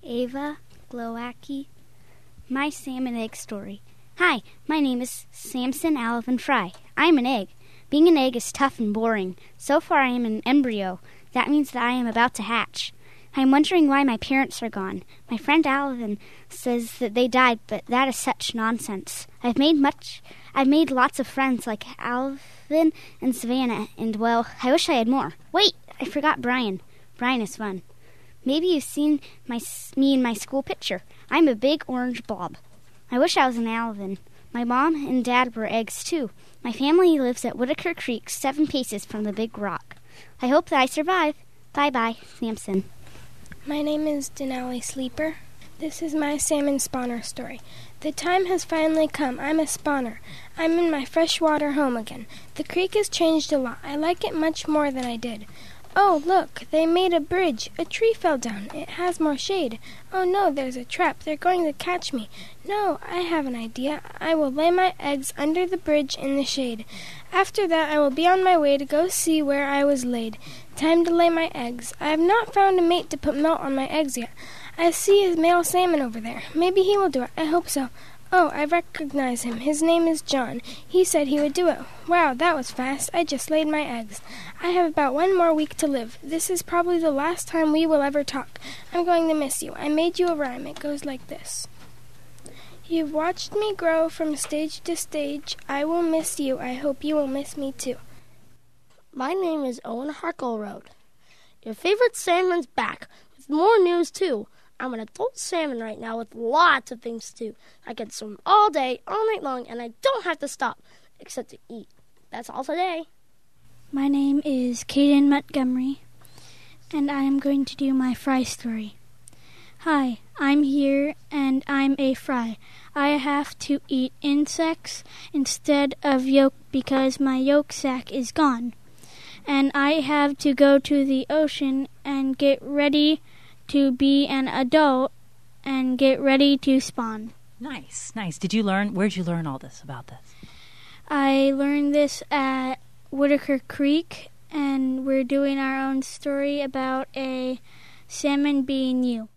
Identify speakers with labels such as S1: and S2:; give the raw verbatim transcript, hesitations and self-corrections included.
S1: Ava Glowacki. My salmon egg story. Hi, my name is Samson Alvin Fry. I am an egg. Being an egg is tough and boring. So far I am an embryo. That means that I am about to hatch. I am wondering why my parents are gone. My friend Alvin says that they died, but that is such nonsense. I've made much I've made lots of friends like Alvin and Savannah, and well, I wish I had more. Wait, I forgot Brian. Brian is fun. Maybe you've seen my, me in my school picture. I'm a big orange blob. I wish I was an Alvin. My mom and dad were eggs, too. My family lives at Whitaker Creek, seven paces from the big rock. I hope that I survive. Bye-bye, Samson.
S2: My name is Denali Sleeper. This is my salmon spawner story. The time has finally come. I'm a spawner. I'm in my freshwater home again. The creek has changed a lot. I like it much more than I did. Oh, look, they made a bridge. A tree fell down. It has more shade. Oh, no, there's a trap. They're going to catch me. No, I have an idea. I will lay my eggs under the bridge in the shade. After that, I will be on my way to go see where I was laid. Time to lay my eggs. I have not found a mate to put melt on my eggs yet. I see a male salmon over there. Maybe he will do it. I hope so. Oh, I recognize him. His name is John. He said he would do it. Wow, that was fast. I just laid my eggs. I have about one more week to live. This is probably the last time we will ever talk. I'm going to miss you. I made you a rhyme. It goes like this. You've watched me grow from stage to stage. I will miss you. I hope you will miss me too.
S3: My name is Owen Harkleroad. Your favorite salmon's back, with more news too. I'm an adult salmon right now with lots of things to do. I can swim all day, all night long, and I don't have to stop, except to eat. That's all today.
S4: My name is Caden Montgomery, and I am going to do my fry story. Hi, I'm here, and I'm a fry. I have to eat insects instead of yolk because my yolk sac is gone. And I have to go to the ocean and get ready to be an adult and get ready to spawn.
S5: Nice, nice. Did you learn, where'd you learn all this about this?
S4: I learned this at Whitaker Creek, and we're doing our own story about a salmon being you.